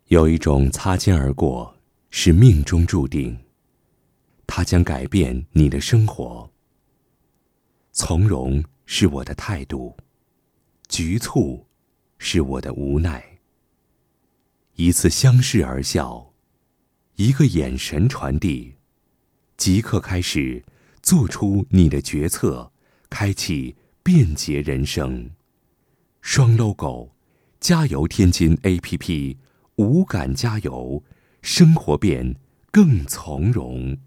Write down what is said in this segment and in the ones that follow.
有一种擦肩而过，是命中注定，它将改变你的生活。从容是我的态度，局促是我的无奈。一次相视而笑，一个眼神传递，即刻开始做出你的决策，开启便捷人生。双 logo， 加油天津 APP， 无感加油，生活变更从容。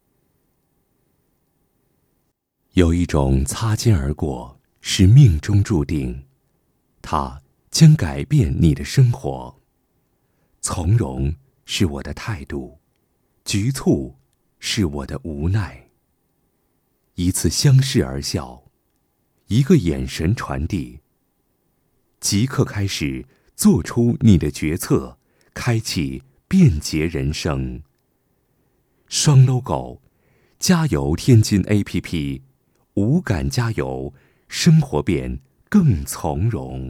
有一种擦肩而过，是命中注定，它将改变你的生活。从容是我的态度，局促是我的无奈。一次相视而笑，一个眼神传递，即刻开始做出你的决策，开启便捷人生。双 logo， 加油天津 APP， 无感加油，生活变更从容。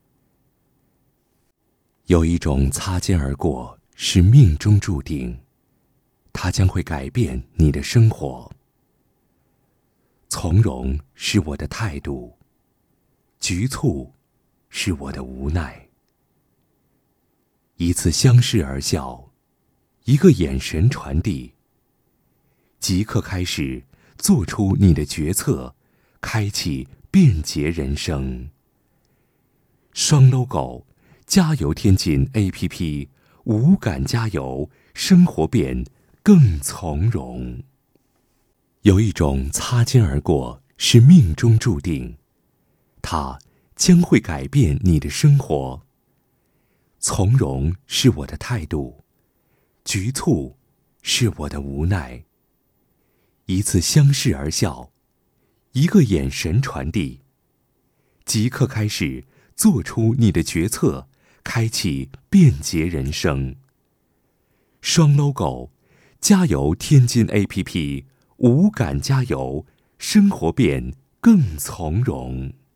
有一种擦肩而过，是命中注定，它将会改变你的生活。从容是我的态度，局促是我的无奈。一次相视而笑，一个眼神传递，即刻开始做出你的决策，开启便捷人生。双 logo， 加油天津 APP， 无感加油，生活变更从容。有一种擦肩而过，是命中注定，它将会改变你的生活。从容是我的态度，局促是我的无奈。一次相视而笑，一个眼神传递，即刻开始做出你的决策，开启便捷人生。双 logo， 加油天津 APP， 无感加油，生活变更从容。